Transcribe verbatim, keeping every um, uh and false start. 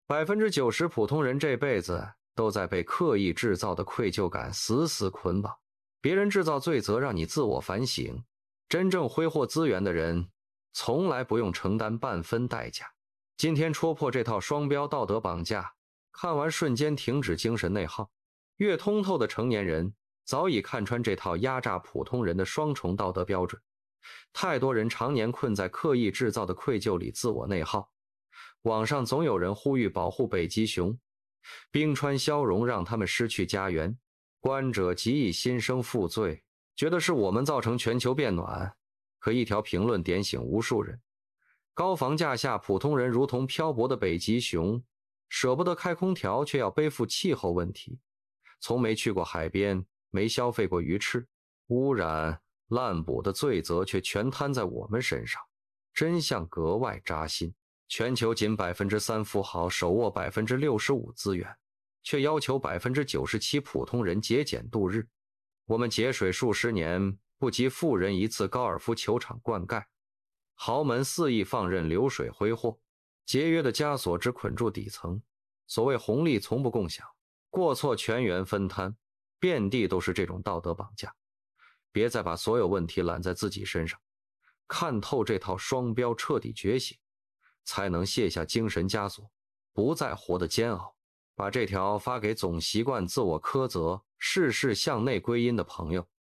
百分之九十普通人这辈子都在被刻意制造的愧疚感死死捆绑，别人制造罪责让你自我反省，真正挥霍资源的人从来不用承担半分代价。今天戳破这套双标道德绑架，看完瞬间停止精神内耗。越通透的成年人早已看穿这套压榨普通人的双重道德标准。太多人常年困在刻意制造的愧疚里自我内耗。网上总有人呼吁保护北极熊，冰川消融让他们失去家园，观者极易心生负罪，觉得是我们造成全球变暖。可一条评论点醒无数人，高房价下普通人如同漂泊的北极熊，舍不得开空调却要背负气候问题，从没去过海边，没消费过鱼翅，污染滥捕的罪责却全摊在我们身上，真相格外扎心。全球仅 百分之三 富豪手握 百分之六十五 资源，却要求 百分之九十七 普通人节俭度日。我们节水数十年不及富人一次高尔夫球场灌溉，豪门肆意放任流水挥霍，节约的枷锁只捆住底层。所谓红利从不共享，过错全员分摊，遍地都是这种道德绑架。别再把所有问题揽在自己身上，看透这套双标，彻底觉醒，才能卸下精神枷锁，不再活得煎熬。把这条发给总习惯自我苛责、事事向内归因的朋友。